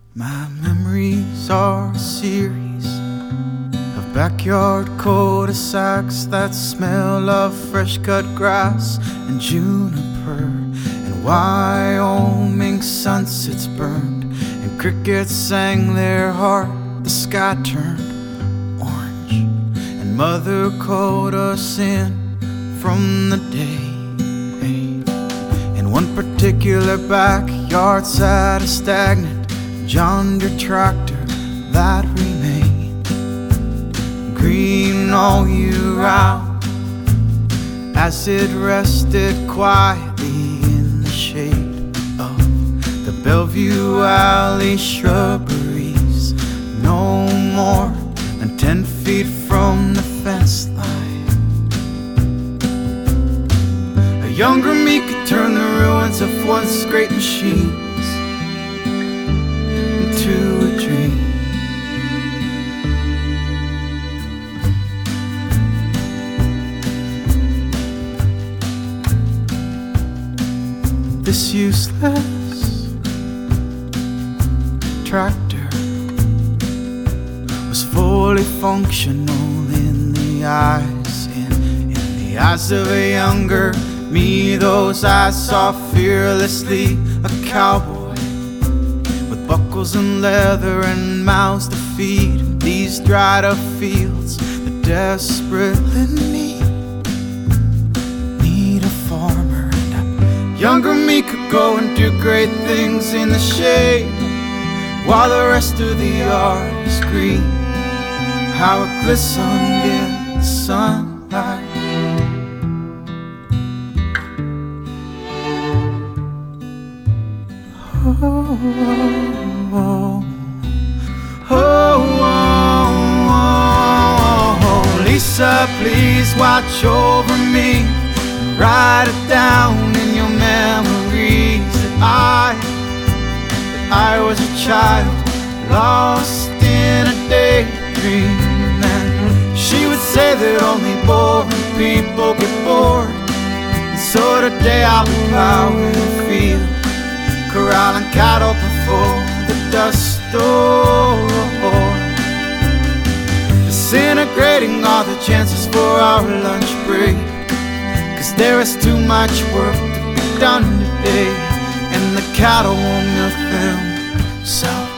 My memories are a series of backyard cul-de-sacs that smell of fresh cut grass and juniper, and Wyoming sunsets burned and crickets sang their heart. The sky turned orange and mother called us in from the day. In one particular backyard sat a stagnant John Deere tractor that remained green all year round as it rested quietly in the shade of the Bellevue Alley shrubberies, no more than 10 feet from the fence line. A younger me could turn the ruins of once great machines into a dream. This useless tractor was fully functional in the eyes of a younger me. Those eyes saw fearlessly a cowboy with buckles and leather and mouths to feed these dried up fields that desperately need a farmer. And a younger me could go and do great things in the shade while the rest of the yard was green. How it glistened in the sunlight. Oh, oh, oh, oh, Lisa, please watch over me and write it down in your memories that I was a child lost in a daydream. And she would say that only boring people get bored, and so today I'll be plowing the field, corralling cattle before the dust storm, disintegrating all the chances for our lunch break, 'cause there is too much work to be done today, and the cattle won't milk themselves.